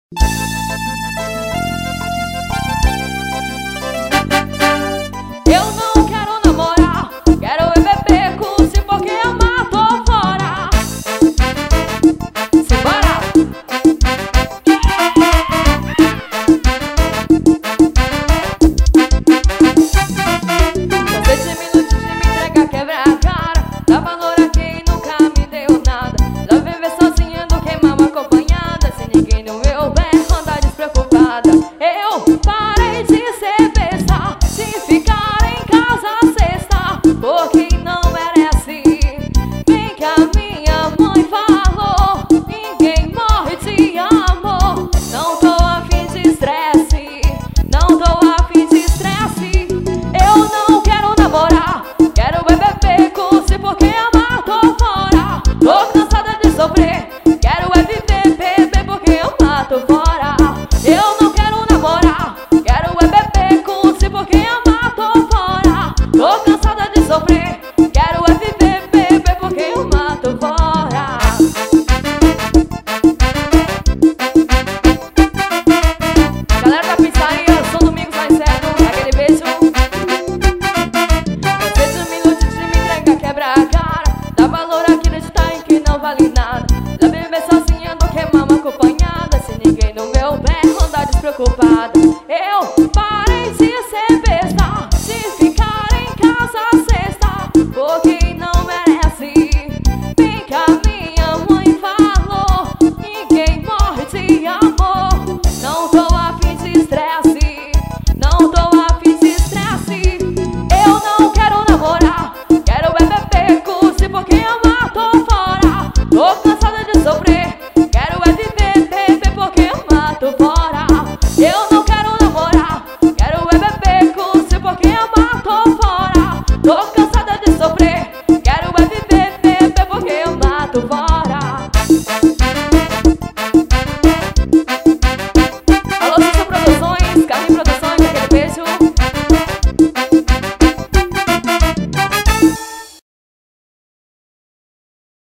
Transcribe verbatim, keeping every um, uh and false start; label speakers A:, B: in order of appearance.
A: Eu não quero namorar, quero é beber com se porque amar tô fora. Simbora! São sete minutos de me entregar, quebrar a cara. Dá valor a quem nunca me deu nada. Já viver sozinha do que mal acompanhada. Sem ninguém no meu pé, andar despreocupada. Eu parei de ser besta, de ficar em casa sexta, porque não merece. Bem que a minha mãe falou, ninguém morre de amor. Não tô afim de estresse, não tô afim de estresse. Eu não quero namorar, quero é beber com se porque amar tô fora. Tô cansada de sofrer, quero é viver, beber porque amar tô fora. Eu não quero namorar, quero é beber com se porque amar tô fora. Tô cansada de sofrer, quero é viver, beber porque amar tô fora. Galera da pizzaria, são domingos mais cedo, aquele beijo. Dez minutos de me entregar, quebra a cara. Dá valor a acreditar em quem não vale nada. Já viver sozinha do que mal acompanhada. Sem ninguém no meu pé, andar despreocupada. Eu parei